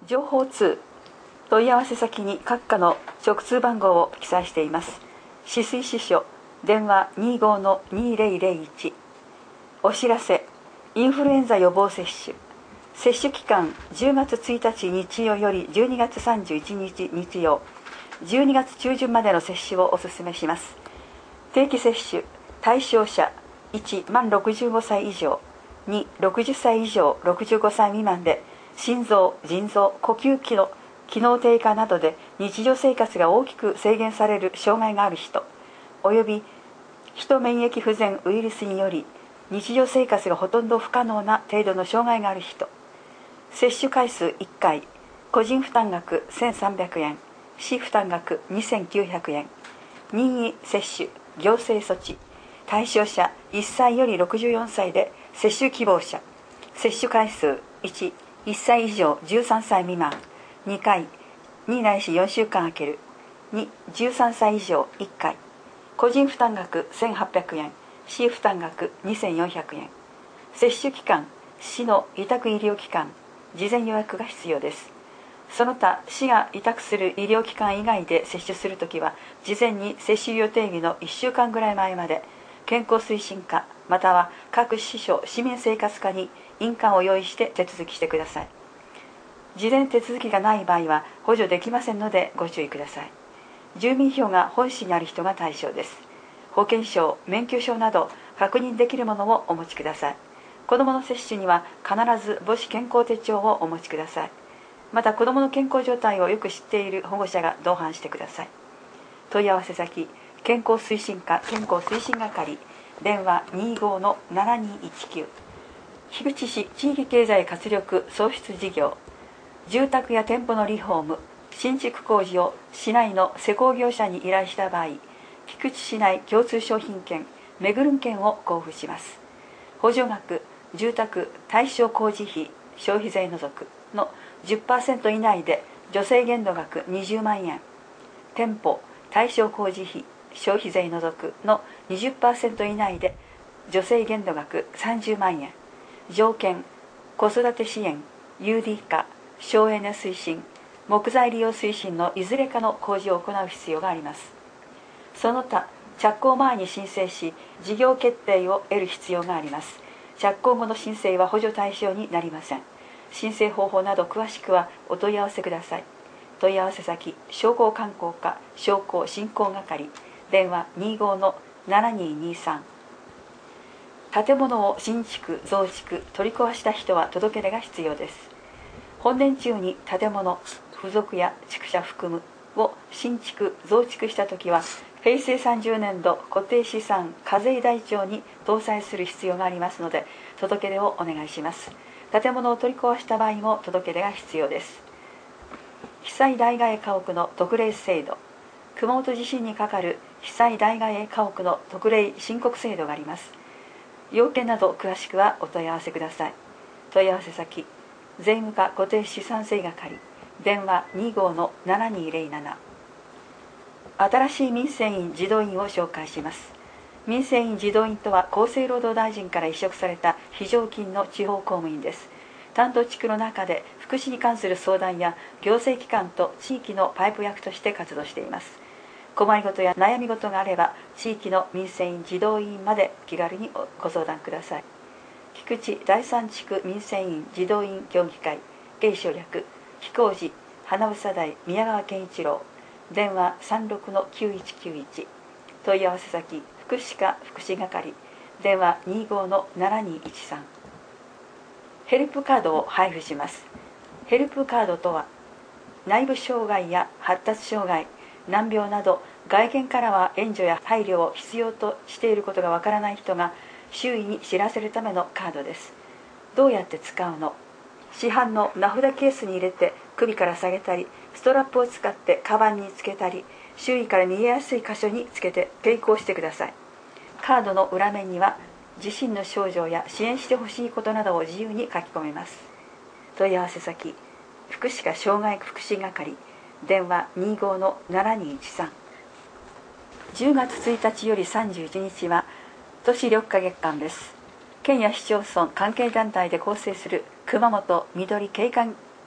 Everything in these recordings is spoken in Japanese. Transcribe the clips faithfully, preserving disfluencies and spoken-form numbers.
情報通問い合わせ先に各課の直通番号を記載しています。止水支所電話 にじゅうごのにせんいち。お知らせインフルエンザ予防接種。接種期間じゅうがつついたち日曜よりじゅうにがつさんじゅういちにち日曜、じゅうにがつちゅうじゅんまでの接種をお勧めします。定期接種対象者いち満ろくじゅうごさい以上、にろくじゅっさい以上ろくじゅうごさい未満で心臓、腎臓、呼吸器の機能低下などで日常生活が大きく制限される障害がある人、およびヒト免疫不全ウイルスにより日常生活がほとんど不可能な程度の障害がある人、接種回数いっかい、個人負担額せんさんびゃくえん、市負担額にせんきゅうひゃくえん、任意接種、行政措置、対象者いっさいよりろくじゅうよんさいで接種希望者、接種回数いち、いっさい以上じゅうさんさい未満にかい、にないしよんしゅうかん空ける、に、じゅうさんさい以上いっかい、個人負担額せんはっぴゃくえん、市負担額にせんよんひゃくえん、接種期間、市の委託医療機関、事前予約が必要です。その他、市が委託する医療機関以外で接種するときは、事前に接種予定日のいっしゅうかんぐらい前まで、健康推進課または各支所市民生活課に印鑑を用意して手続きしてください。事前手続きがない場合は補助できませんのでご注意ください。住民票が本市にある人が対象です。保険証、免許証など確認できるものをお持ちください。子どもの接種には必ず母子健康手帳をお持ちください。また子どもの健康状態をよく知っている保護者が同伴してください。問い合わせ先健康推進課健康推進係電話 にじゅうごのななにいちきゅう。 樋口市地域経済活力創出事業、住宅や店舗のリフォーム新築工事を市内の施工業者に依頼した場合、菊池市内共通商品券めぐるん券を交付します。補助額住宅対象工事費消費税除くの じゅっパーセント 以内で助成限度額にじゅうまんえん、店舗対象工事費消費税除くの にじゅっパーセント 以内で助成限度額さんじゅうまんえん、条件子育て支援 ユーディー 化省エネ推進木材利用推進のいずれかの工事を行う必要があります。その他着工前に申請し事業決定を得る必要があります。着工後の申請は補助対象になりません。申請方法など詳しくはお問い合わせください。問い合わせ先商工観光課商工振興係電話 にじゅうごのななににさん。 建物を新築増築取り壊した人は届け出が必要です。本年中に建物付属や畜舎含むを新築増築したときはへいせいさんじゅうねんど固定資産課税台帳に搭載する必要がありますので届け出をお願いします。建物を取り壊した場合も届け出が必要です。被災代替え家屋の特例制度、熊本地震にかかる被災代替え家屋の特例申告制度があります。要件など詳しくはお問い合わせください。問い合わせ先税務課固定資産税係電話 にじゅうごのななにぜろなな。 新しい民生委員児童院を紹介します。民生委員児童院とは厚生労働大臣から委嘱された非常勤の地方公務員です。担当地区の中で福祉に関する相談や行政機関と地域のパイプ役として活動しています。困りごとや悩み事があれば地域の民生委員児童委員まで気軽にご相談ください。菊池だいさん地区民生委員児童委員協議会芸省略飛行時花房台宮川健一郎電話 さんろくのきゅういちきゅういち。 問い合わせ先福祉課福祉係電話 にじゅうごのななにいちさん。 ヘルプカードを配布します。ヘルプカードとは内部障害や発達障害難病など外見からは援助や配慮を必要としていることがわからない人が周囲に知らせるためのカードです。どうやって使うの？市販の名札ケースに入れて首から下げたり、ストラップを使ってカバンにつけたり、周囲から見えやすい箇所につけて携行してください。カードの裏面には自身の症状や支援してほしいことなどを自由に書き込めます。問い合わせ先福祉課障害福祉係電話 にじゅうごのななにいちさん。 じゅうがつついたちよりさんじゅういちにちは都市緑化月間です。県や市町村関係団体で構成する熊本緑景観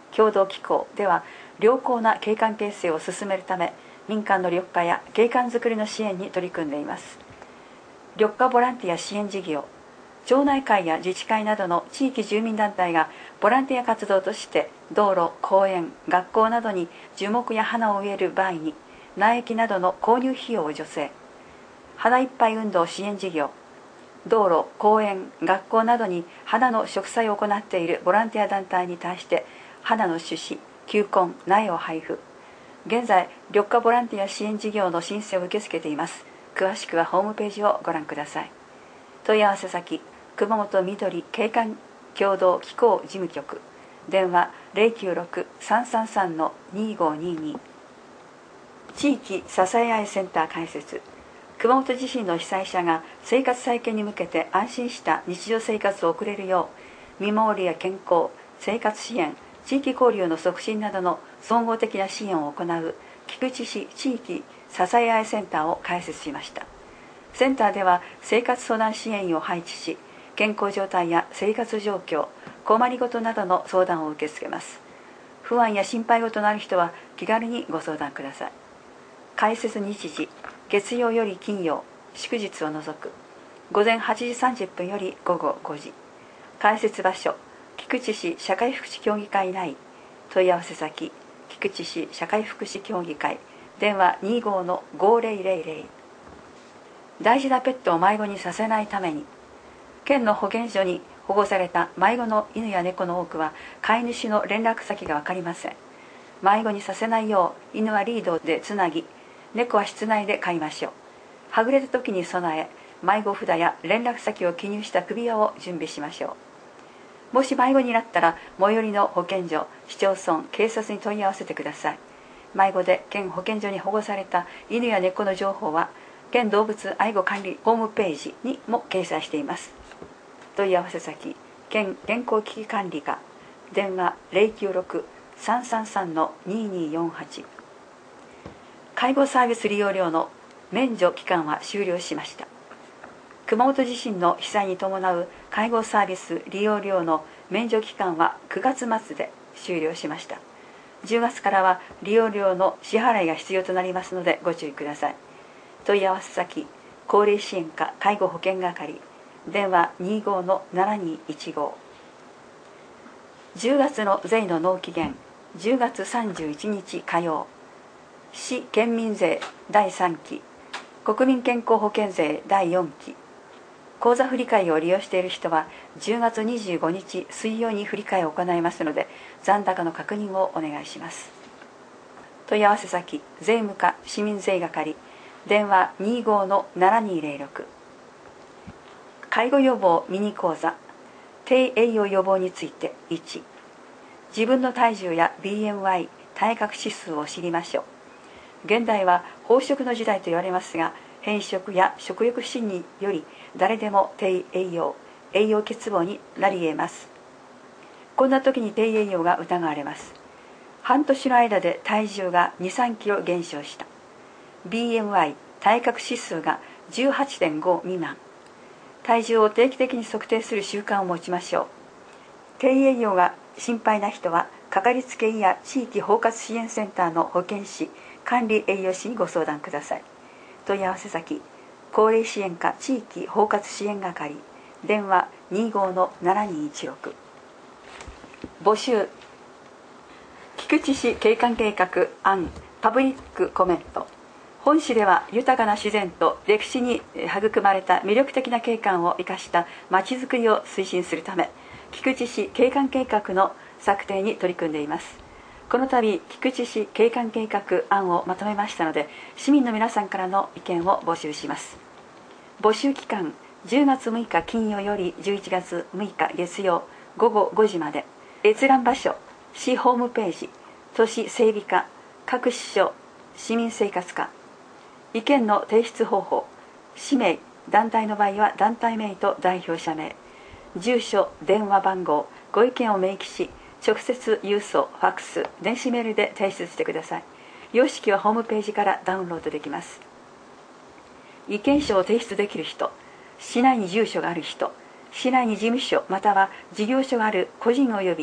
共同機構では良好な景観形成を進めるため、民間の緑化や景観づくりの支援に取り組んでいます。緑化ボランティア支援事業、町内会や自治会などの地域住民団体がボランティア活動として道路、公園、学校などに樹木や花を植える場合に苗木などの購入費用を助成。花いっぱい運動支援事業、道路、公園、学校などに花の植栽を行っているボランティア団体に対して花の種子、球根、苗を配布。現在、緑化ボランティア支援事業の申請を受け付けています。詳しくはホームページをご覧ください。問い合わせ先、熊本緑景観共同機構事務局、電話 ゼロきゅうろく さんさんさん にごにに。地域支え合いセンター開設。熊本地震の被災者が生活再建に向けて安心した日常生活を送れるよう、見守りや健康、生活支援、地域交流の促進などの総合的な支援を行う菊池市地域支え合いセンターを開設しました。センターでは生活相談支援員を配置し、健康状態や生活状況、困りごとなどの相談を受け付けます。不安や心配事のある人は気軽にご相談ください。開設日時、月曜より金曜、祝日を除く午前はちじさんじゅっぷんより午後ごじ。開設場所、菊池市社会福祉協議会内。問い合わせ先、菊池市社会福祉協議会、電話 にごのごぜろぜろぜろ。大事なペットを迷子にさせないために、県の保健所に保護された迷子の犬や猫の多くは飼い主の連絡先が分かりません。迷子にさせないよう犬はリードでつなぎ、猫は室内で飼いましょう。はぐれた時に備え、迷子札や連絡先を記入した首輪を準備しましょう。もし迷子になったら最寄りの保健所、市町村、警察に問い合わせてください。迷子で県保健所に保護された犬や猫の情報は県動物愛護管理ホームページにも掲載しています。問い合わせ先、県健康危機管理課、電話 ゼロきゅうろく さんさんさん にによんはち。介護サービス利用料の免除期間は終了しました。熊本地震の被災に伴う介護サービス利用料の免除期間はくがつ末で終了しました。じゅうがつからは利用料の支払いが必要となりますのでご注意ください。問い合わせ先、高齢支援課介護保険係、電話 にごのななにいちご。じゅうがつの税の納期限、じゅうがつさんじゅういちにち火曜。市県民税だいさんき、国民健康保険税だいよんき。口座振替を利用している人はじゅうがつにじゅうごにち水曜に振替を行いますので、残高の確認をお願いします。問い合わせ先、税務課市民税係、電話 にごのななにぜろろく。介護予防ミニ講座、低栄養予防についていち。自分の体重や ビーエムアイ 体格指数を知りましょう。現代は飽食の時代と言われますが、偏食や食欲不振により誰でも低栄養、栄養欠乏になり得ます。こんな時に低栄養が疑われます。半年の間で体重がに、さんキロ減少した。ビーエムアイ 体格指数が じゅうはちてんご 未満。体重を定期的に測定する習慣を持ちましょう。低栄養が心配な人はかかりつけ医や地域包括支援センターの保健師、管理栄養士にご相談ください。問い合わせ先、高齢支援課地域包括支援係、電話 にごのななにいちろく。募集、菊池市景観計画案パブリックコメント。本市では豊かな自然と歴史に育まれた魅力的な景観を生かしたまちづくりを推進するため、菊池市景観計画の策定に取り組んでいます。この度、菊池市景観計画案をまとめましたので、市民の皆さんからの意見を募集します。募集期間、じゅうがつむいか金曜よりじゅういちがつむいか月曜ごごごじまで。閲覧場所、市ホームページ、都市整備課、各支所、市民生活課。意見の提出方法、氏名、団体の場合は団体名と代表者名、住所、電話番号、ご意見を明記し、直接郵送、ファックス、電子メールで提出してください。様式はホームページからダウンロードできます。意見書を提出できる人、市内に住所がある人、市内に事務所または事業所がある個人及び法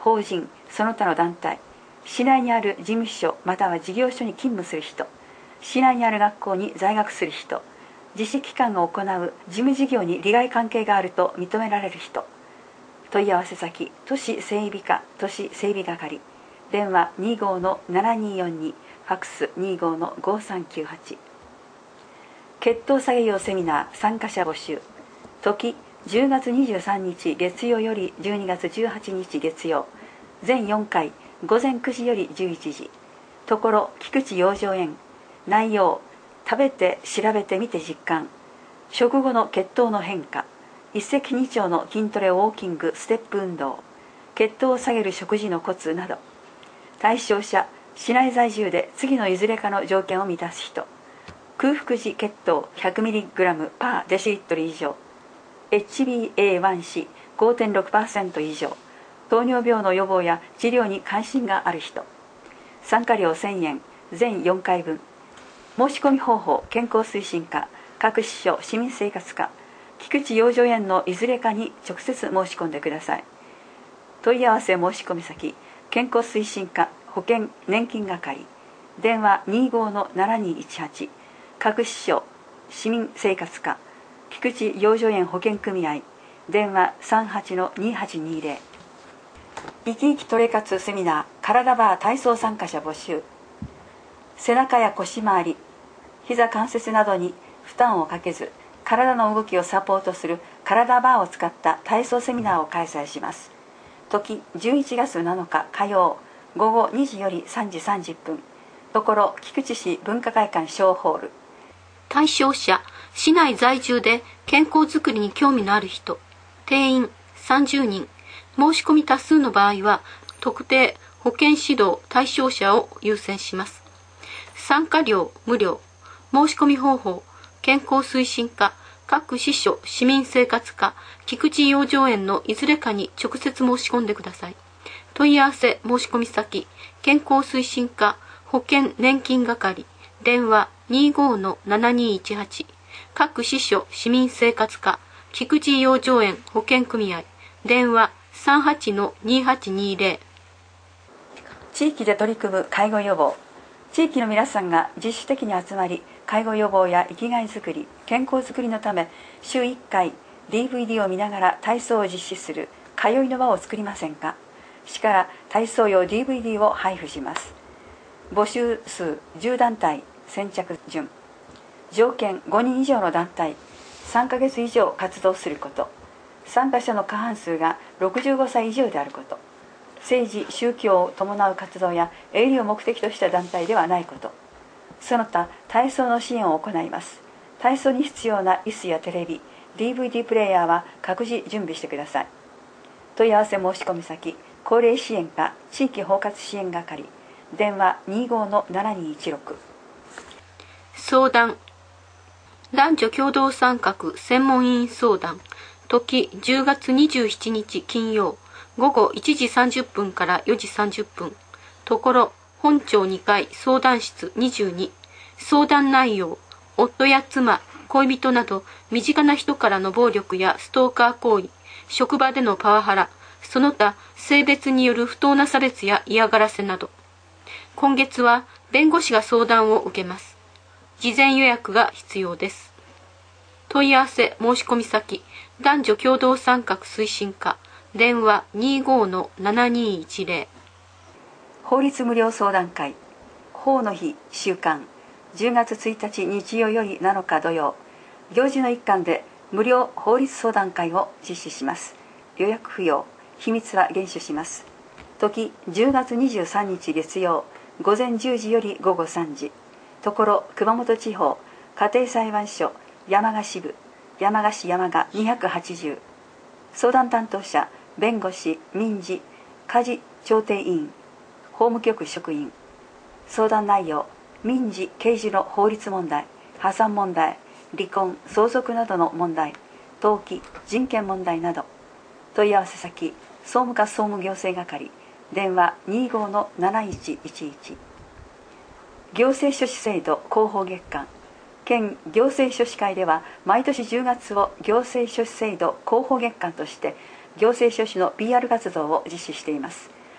法人その他の団体、市内にある事務所または事業所に勤務する人、市内にある学校に在学する人、実施機関が行う事務事業に利害関係があると認められる人。問い合わせ先、都市整備課都市整備係、電話 にじゅうごのななにーよんに、ファックス にじゅうごのごさんきゅうはち。血糖作業セミナー参加者募集。時じゅうがつにじゅうさんにち月曜よりじゅうにがつじゅうはちにち月曜、全よんかい、午前くじよりじゅういちじ。ところ菊池養生園。内容、食べて調べてみて実感、食後の血糖の変化、一石二鳥の筋トレウォーキングステップ運動、血糖を下げる食事のコツなど。対象者、市内在住で次のいずれかの条件を満たす人。空腹時血糖 ひゃくミリグラム パーデシリットル以上、 エイチビーエーワンシー ごてんろくパーセント 以上、糖尿病の予防や治療に関心がある人。参加料せんえん、全よんかいぶん。申し込み方法、健康推進課各支所市民生活課菊池養生園のいずれかに直接申し込んでください。問い合わせ申し込み先、健康推進課保険年金係、電話 にじゅうごのななにーいちはち、各支所市民生活課菊池養生園保険組合、電話 さんはちのにはちにーぜろ。生き生きトレ活セミナー体バー体操参加者募集。背中や腰回り、膝関節などに負担をかけず体の動きをサポートする体バーを使った体操セミナーを開催します。時じゅういちがつなのか火曜、午後にじよりさんじさんじゅっぷん。ところ菊池市文化会館小ホール。 対象者、市内在住で健康づくりに興味のある人。定員さんじゅうにん。申し込み多数の場合は特定保健指導対象者を優先します。参加料無料。申し込み方法、健康推進課各支所市民生活課菊池養生園のいずれかに直接申し込んでください。問い合わせ申し込み先、健康推進課保険年金係、電話 にじゅうごのななにーいちはち、各支所市民生活課菊池養生園保険組合、電話 さんはちのにはちにーぜろ。 地域で取り組む介護予防。地域の皆さんが自主的に集まり、介護予防や生きがいづくり、健康づくりのため週いっかい ディーブイディー を見ながら体操を実施する通いの場を作りませんか。市から体操用 ディーブイディー を配布します。募集数じゅうだんたい、先着順。条件ごにん以上の団体、さんかげつ以上活動すること、参加者の過半数がろくじゅうごさい以上であること、政治・宗教を伴う活動や営利を目的とした団体ではないこと、その他体操の支援を行います。体操に必要な椅子やテレビ、ディーブイディー プレイヤーは各自準備してください。問い合わせ申し込み先、高齢支援課地域包括支援係、電話 にじゅうごのななにーいちろく。 相談、男女共同参画専門委員相談。時じゅうがつにじゅうしちにち金曜、午後いちじさんじゅっぷんからよじさんじゅっぷん。ところ本町にかい相談室にじゅうに。相談内容、夫や妻、恋人など身近な人からの暴力やストーカー行為、職場でのパワハラ、その他性別による不当な差別や嫌がらせなど。今月は弁護士が相談を受けます。事前予約が必要です。問い合わせ申し込み先、男女共同参画推進課、電話 にじゅうごのななにーいちぜろ。 法律無料相談会、法の日週間、じゅうがつついたち日曜よりなのか土曜、行事の一環で無料法律相談会を実施します。予約不要、秘密は厳守します。時じゅうがつにじゅうさんにち月曜、午前じゅうじより午後さんじ。ところ熊本地方家庭裁判所山鹿支部、山鹿市山鹿にひゃくはちじゅう。相談担当者、弁護士、民事、家事調停委員、法務局職員。相談内容、民事・刑事の法律問題、破産問題、離婚・相続などの問題、登記・人権問題など。問い合わせ先、総務課総務行政係、電話 にじゅうごのなないちいちいち。行政書士制度広報月間、県行政書士会では毎年じゅうがつを行政書士制度広報月間として行政書士の ピーアール 活動を実施しています。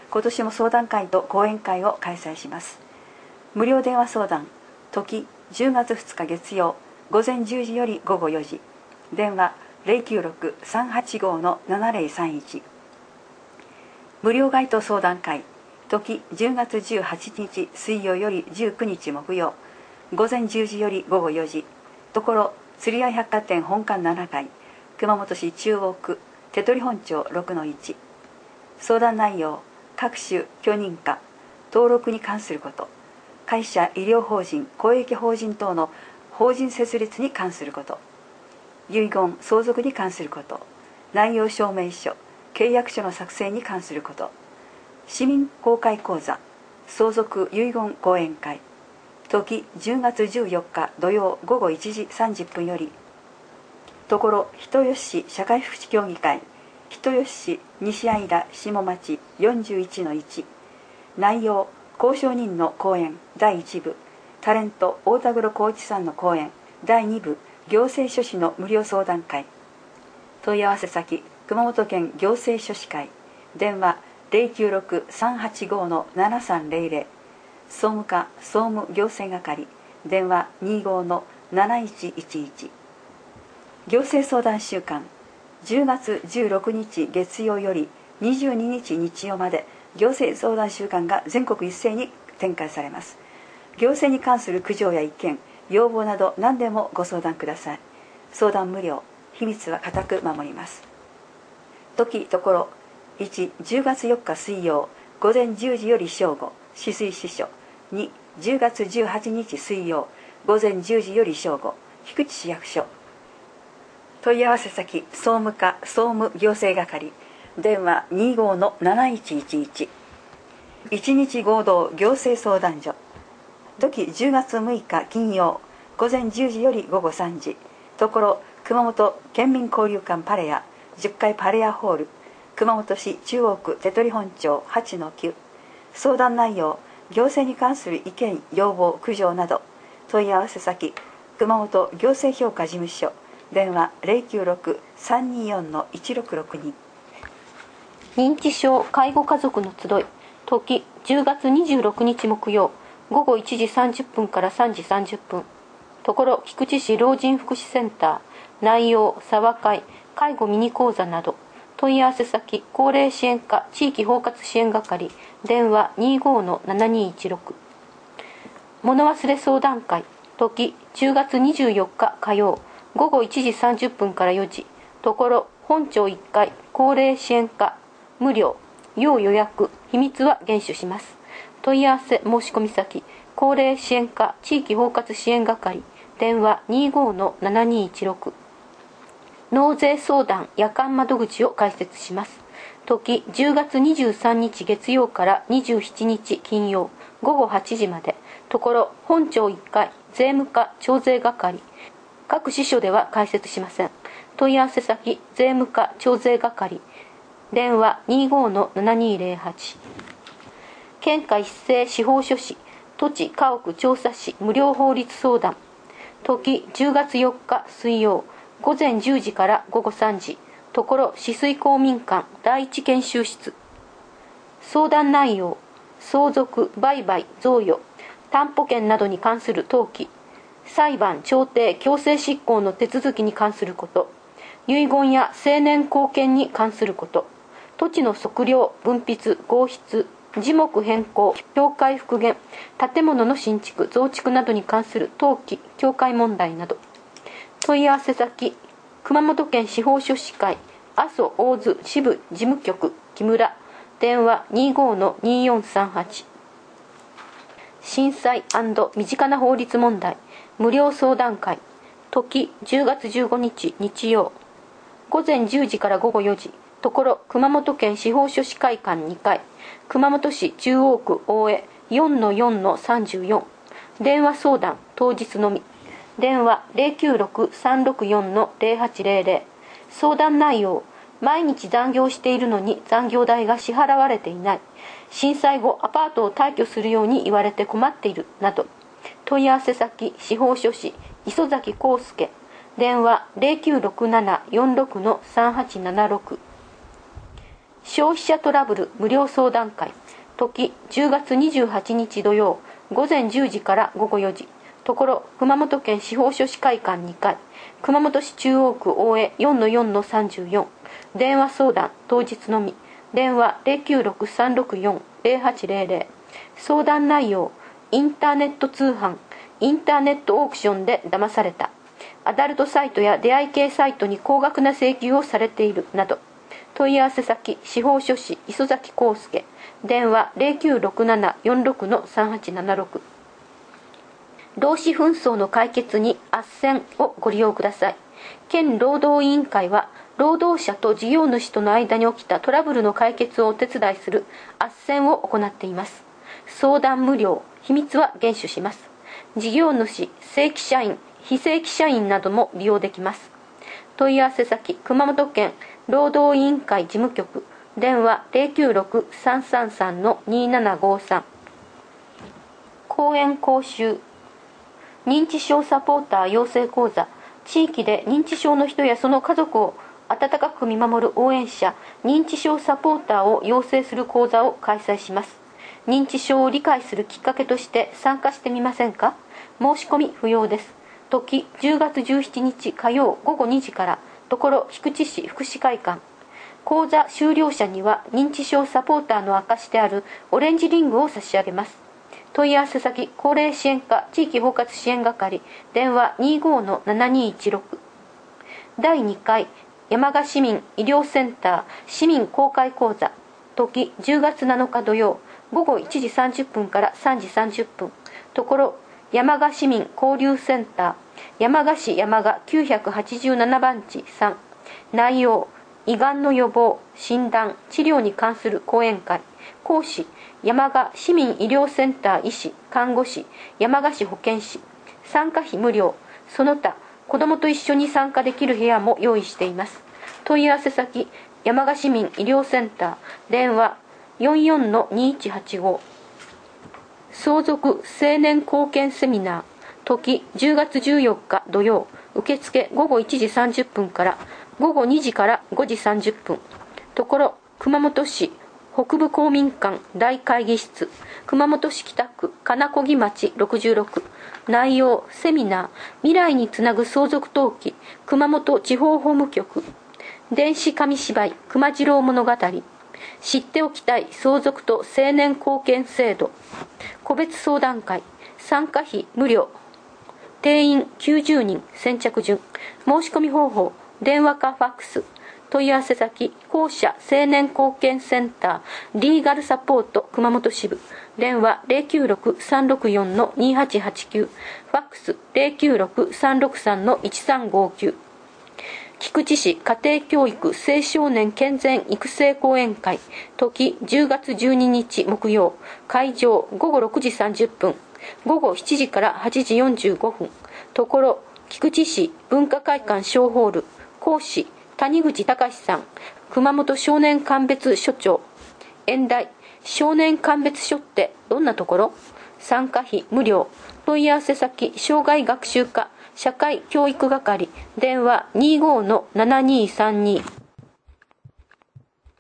今年も相談会と講演会を開催します。無料電話相談、時じゅうがつふつか月曜午前じゅうじより午後よじ、電話 ゼロきゅうろく さんはちご ななゼロさんいち。無料該当相談会、時じゅうがつじゅうはちにち水曜よりじゅうくにち木曜午前じゅうじより午後よじ、ところ釣り合い百貨店本館ななかい、熊本市中央区手取本町 ろくのいち。 相談内容、各種許認可登録に関すること、会社、医療法人、公益法人等の法人設立に関すること、遺言相続に関すること、内容証明書契約書の作成に関すること、市民公開講座相続遺言講演会、時じゅうがつじゅうよっか土曜午後いちじさんじゅっぷんより、ところ人吉市社会福祉協議会人吉市西相田下町 よんじゅういちのいち。 内容、交渉人の講演だいいち部、タレント大田黒浩一さんの講演だいに部、行政書士の無料相談会。問い合わせ先、熊本県行政書士会、電話 ゼロきゅうろく さんはちご ななさんゼロゼロ、総務課総務行政係、電話 にじゅうご なないちいちいち。行政相談週間、じゅうがつじゅうろくにち月曜よりにじゅうににち日曜まで行政相談週間が全国一斉に展開されます。行政に関する苦情や意見、要望など何でもご相談ください。相談無料、秘密は固く守ります。時ところいち、じゅうがつよっか水曜午前じゅうじより正午止水支所、に、じゅうがつじゅうはちにち水曜午前じゅうじより正午菊池市役所。問い合わせ先、総務課総務行政係、電話 にじゅうご なないちいちいち。一日合同行政相談所、時じゅうがつむいか金曜午前じゅうじより午後さんじ、ところ熊本県民交流館パレアじゅっかいパレアホール、熊本市中央区手取本町 はちのきゅう。 相談内容、行政に関する意見要望苦情など。問い合わせ先、熊本行政評価事務所、電話 ゼロきゅうろく さんによん いちろくろくに。 認知症介護家族の集い、時じゅうがつにじゅうろくにち木曜午後いちじさんじゅっぷんからさんじさんじゅっぷん、ところ菊池市老人福祉センター、内容沢会介護ミニ講座など。問い合わせ先、高齢支援課地域包括支援係、電話 にじゅうご ななにいちろく。物忘れ相談会、時じゅうがつにじゅうよっか火曜午後いちじさんじゅっぷんからよじ、ところ本町いっかい高齢支援課、無料、要予約、秘密は厳守します。問い合わせ申し込み先、高齢支援課地域包括支援係、電話 にじゅうご ななにいちろく。納税相談夜間窓口を開設します。時じゅうがつにじゅうさんにち月曜からにじゅうしちにち金曜午後はちじまで、ところ本町いっかい税務課徴税係、各支所では開設しません。問い合わせ先、税務課徴税係、電話 にじゅうご ななにゼロはち。県下一斉司法書士土地家屋調査士無料法律相談、時じゅうがつよっか水曜午前じゅうじから午後さんじ、ところ止水公民館第一研修室。相談内容、相続、売買、贈与、担保権などに関する登記、裁判、調停、強制執行の手続きに関すること、遺言や成年後見に関すること、土地の測量、分筆、合筆、字目変更、境界復元、建物の新築、増築などに関する登記、境界問題など。問い合わせ先、熊本県司法書士会阿蘇大津支部事務局木村、電話 にじゅうご ななによんさんはち。震災&身近な法律問題無料相談会、時じゅうがつじゅうごにち日曜午前じゅうじから午後よじ、ところ熊本県司法書士会館にかい、熊本市中央区大江 よんのよんのさんじゅうよん。電話相談当日のみ、電話 ゼロきゅうろく さんろくよん のゼロはちゼロゼロ。相談内容、毎日残業しているのに残業代が支払われていない、震災後アパートを退去するように言われて困っているなど。問い合わせ先、司法書士磯崎康介、電話 ゼロきゅうろくななよんろくのさんはちななろく。 消費者トラブル無料相談会、時じゅうがつにじゅうはちにち土曜、午前じゅうじから午後よじ、ところ熊本県司法書士会館にかい、熊本市中央区大江 よんのよんのさんじゅうよん、電話相談当日のみ、電話 ゼロきゅうろくさんろくよんゼロはちゼロゼロ、相談内容、インターネット通販、インターネットオークションで騙された、アダルトサイトや出会い系サイトに高額な請求をされているなど。問い合わせ先、司法書士磯崎康介、電話 ゼロきゅうろくななよんろくのさんはちななろく。労使紛争の解決に斡旋をご利用ください。県労働委員会は、労働者と事業主との間に起きたトラブルの解決をお手伝いする斡旋を行っています。相談無料、秘密は厳守します。事業主、正規社員、非正規社員なども利用できます。問い合わせ先、熊本県労働委員会事務局、電話 ゼロきゅうろくさんさんさんのにななごさん。講演講習、認知症サポーター養成講座、地域で認知症の人やその家族を温かく見守る応援者、認知症サポーターを養成する講座を開催します。認知症を理解するきっかけとして参加してみませんか？申し込み不要です。時じゅうがつじゅうしちにち火曜午後にじから、ところ菊池市福祉会館。講座修了者には認知症サポーターの証であるオレンジリングを差し上げます。問い合わせ先、高齢支援課地域包括支援係、電話 にじゅうごのななにいちろく。だいにかい山鹿市民医療センター市民公開講座、時じゅうがつなのか土曜、午後いちじさんじゅっぷんからさんじさんじゅっぷん、ところ山鹿市民交流センター山鹿市山鹿きゅうひゃくはちじゅうななばんちさん。内容、胃がんの予防、診断、治療に関する講演会。講師、山鹿市民医療センター医師、看護師、山鹿市保健師。参加費無料。その他、子どもと一緒に参加できる部屋も用意しています。問い合わせ先、山鹿市民医療センター、電話 よんよんのにいちはちご。相続青年貢献セミナー、時じゅうがつじゅうよっか土曜、受付午後いちじさんじゅっぷんから午後にじからごじさんじゅっぷん、ところ熊本市北部公民館大会議室、熊本市北区金子木町ろくじゅうろく。内容、セミナー、未来につなぐ相続登記、熊本地方法務局。電子紙芝居、熊次郎物語。知っておきたい相続と青年貢献制度。個別相談会、参加費無料。定員きゅうじゅうにん、先着順。申し込み方法、電話かファックス。問い合わせ先、公社青年貢献センターリーガルサポート熊本支部、電話 ゼロきゅうろくさんろくよんのにはちはちきゅう、ファックス ゼロきゅうろくさんろくさんのいちさんごきゅう。菊池市家庭教育青少年健全育成講演会、時じゅうがつじゅうににち木曜、会場午後ろくじさんじゅっぷん、午後しちじからはちじよんじゅうごふん、ところ菊池市文化会館小ホール、講師谷口隆さん、熊本少年鑑別所長。演題、少年鑑別所ってどんなところ？参加費無料。問い合わせ先、障害学習課社会教育係、電話 にじゅうごのななにさんに。